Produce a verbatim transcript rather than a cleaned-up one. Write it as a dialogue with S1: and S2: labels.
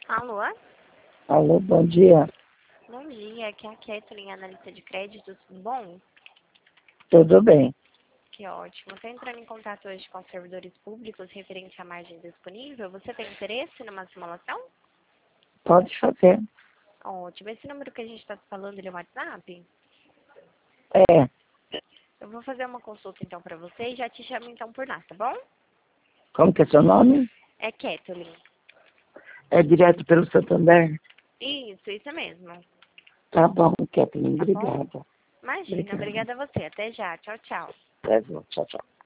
S1: Alô?
S2: Alô, bom dia.
S1: Bom dia, aqui é a Kathleen, analista de crédito, tudo bom?
S2: Tudo bem?
S1: Que ótimo. Estou entrando em contato hoje com os servidores públicos referente à margem disponível. Você tem interesse numa simulação?
S2: Pode fazer.
S1: Ótimo. Esse número que a gente está falando, ele é o WhatsApp?
S2: É.
S1: Eu vou fazer uma consulta então para você e já te chamo então por lá, tá bom?
S2: Como que é seu nome?
S1: É Kathleen.
S2: É direto pelo Santander?
S1: Isso, isso mesmo.
S2: Tá bom, Kathleen.
S1: Tá bom?
S2: Obrigada.
S1: Imagina,
S2: Obrigada.
S1: obrigada a você. Até já. Tchau, tchau.
S2: Até já. Tchau, tchau.